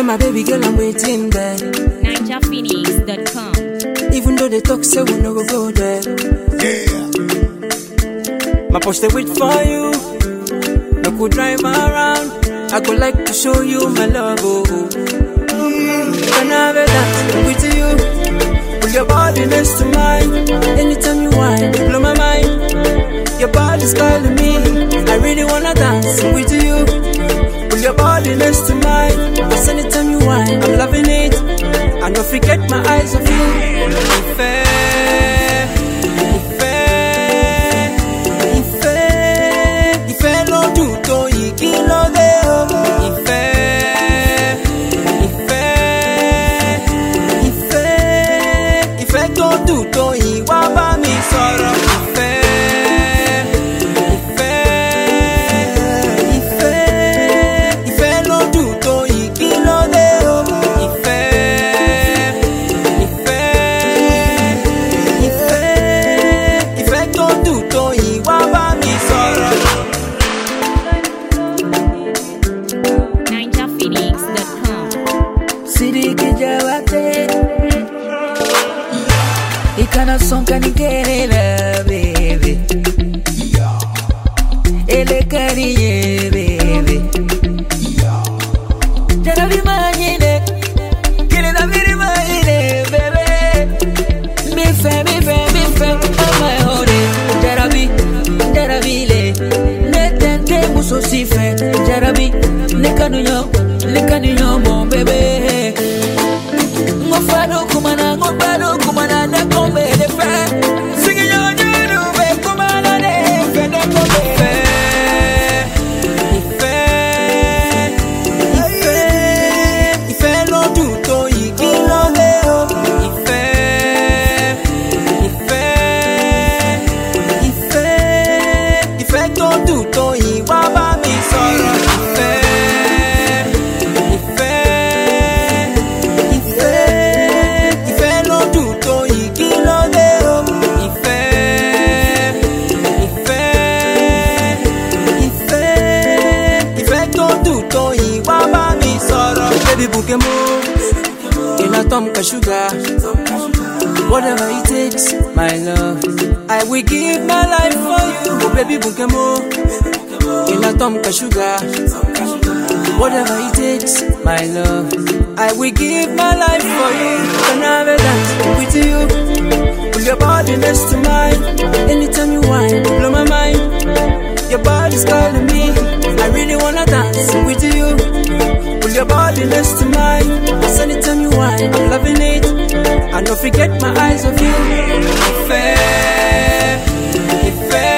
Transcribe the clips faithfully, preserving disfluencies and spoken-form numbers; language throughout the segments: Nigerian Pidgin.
my baby girl, I'm waiting there. Ninja Phoenix dot com. Even though they talk, say we no go go there. Yeah. My post they wait for you. No could drive around. I could like to show you my love. Oh, oh. Can I have a dance with you? Put your body next to mine. Anytime you whine, you blow my mind. Your body's calling me. I really wanna dance with you. Put your body next to mine. Cause anytime you whine, I'm loving it. I don't forget my eyes of you. Ife, Ife, Ife, Ife lo tutto y chi lo deo. Ife, Ife, Ife, Ife lo tutto y waba mi soro. Ife, Ife, Ife, Ife lo tutto y chi lo deo. Ife, Ife, Ife, Ife lo tutto y waba mi soro. Ninja Phoenix dot com. Sidiki Jawate Ikana sonka nikerela baby Ele kariye baby Jara vi manyine Kile na viri manyine baby Mi fe mi fe mi fe Oh my honey Jara vi Jara vi le Ne tente muso si fe Jara vi Ne kanu yo Ne kanu yo mon baby Ngofado kumana ngofado kumana ne kombe de fe Sigi yo juru be kumana ne fe ne kombe Ife, Ife, Ife lo tutto y chi lo deo. Ife, Ife, Ife, Ife lo tutto y waba mi soro. Ife, Ife, Ife, Ife lo tutto y chi lo deo. Ife, Ife, Ife, Ife lo tutto y waba mi soro. Baby Bukemo, in a Tomka sugar. Whatever it takes, my love, I will give my life for you. Oh, baby Bukemo, in a Tomka sugar. Whatever it takes, my love, I will give my life for you. Can I have a dance with you? Put your body next to mine. Anytime you whine, blow my mind. Your body's calling me. I really wanna dance with you. Put your body next to mine. Cause anytime you whine, I'm loving it. I don't forget my eyes of you. Ife, Ife,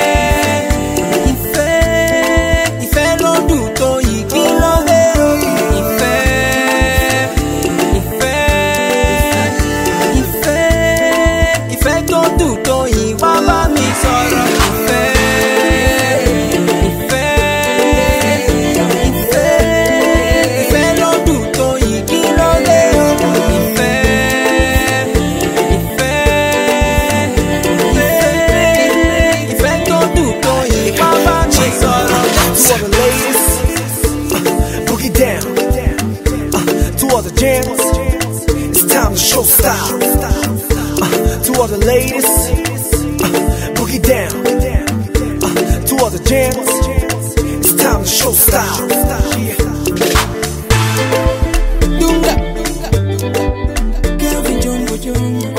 Ife, Ife lo tutto y chi lo deo. Ife, Ife, Ife, Ife lo tutto y waba mi soro. Ife, Ife, Ife, Ife lo tutto y chi lo deo. Ife, Ife, Ife, Ife lo tutto y waba mi soro. To all the ladies, uh, boogie down. Uh, to all the gents, it's time to show style. Uh, to all the ladies, uh, boogie down. Uh, to all the gents, it's time to show style. Dunga, Kelvin Jongo Jongo,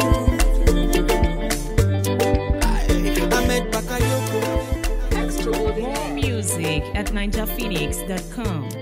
Ahmed Bakayoko. More music at ninja phoenix dot com.